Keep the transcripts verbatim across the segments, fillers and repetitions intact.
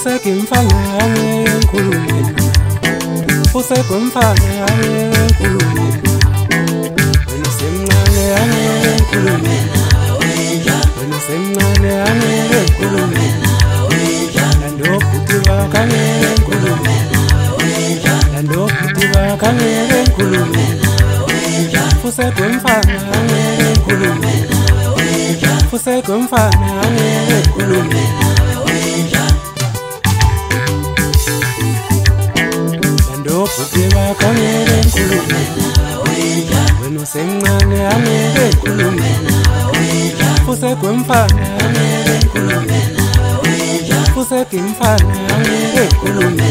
Usekimfana ngikhulume Usekumfana ngikhulume Wena semncane ngikhulume Wena semncane ngikhulume Lando kutiva kane ngikhulume Lando kutiva kane ngikhulume Usekumfana ngikhulume Usekumfana ngikhulume Kutiva kanere nkulume Wena semncane amere nkulume Usekumfana amere nkulume Usekimfana amere nkulume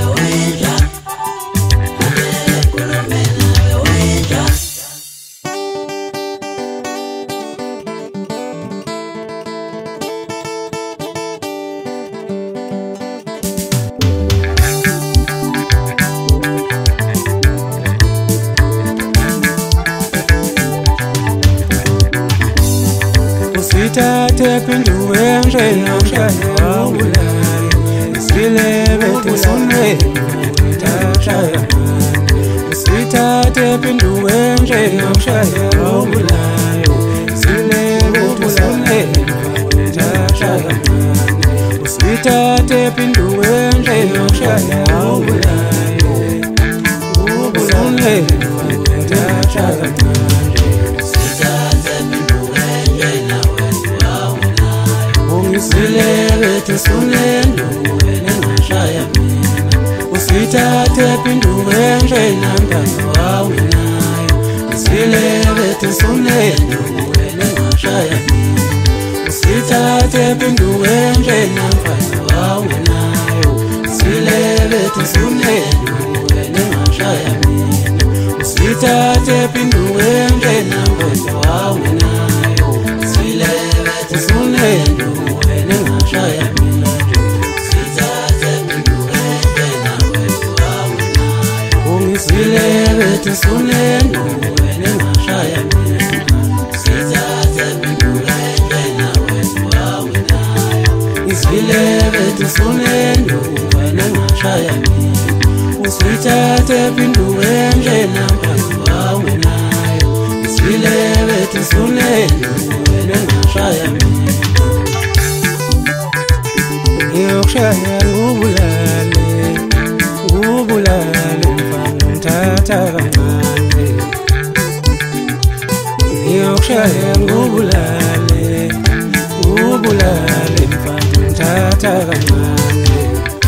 Usithathe pinduwe nje namshaya ulayo Silebe tisune utashaya Usithathe pinduwe nje namshaya ulayo Silebe tisune utashaya Usithathe pinduwe nje namshaya ulayo Ubusune utashaya Silebe tisunendo wena ngashaya mina Usithathe pinduwe nje nandalo awunayo Silebe tisunendo wena ngashaya mina Usithathe pinduwe nje nandalo awunayo Silebe tisunendo wena ngashaya mina Usithathe pinduwe nje nandalo awunayo Silebe tisunendo Shaya mina Sithathe pinduwe nje nawe awunayo Ungisilebe tisunendo wena ngashaya mina Sithathe pinduwe nje nawe awunayo Ngisilebe tisunendo wena ngashaya mina Usithathe pinduwe nje nawe awunayo Ngisilebe tisunendo wena ngashaya mina Yokushaya ngubulale Ngubulale mfana mthatha kancane Yokushaya ngubulale Ngubulale mfana mthatha kancane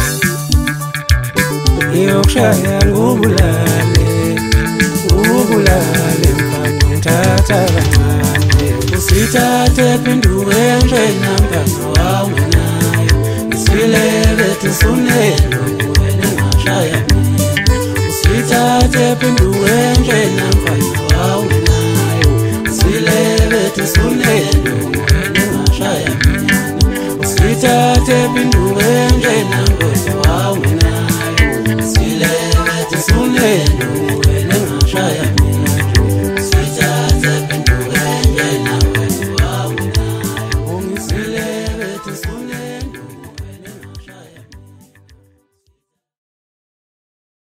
Yokushaya ngubulale Ngubulale mfana mthatha kancane Usithathe pinduwe nje namntana awunayo Silebe tisunendo wena ngashaya mina Usithathe pinduwe nje namfana awunayo Silebe tisunendo wena ngashaya mina Usithathe pinduwe nje namfana awunayo Silebe tisunendo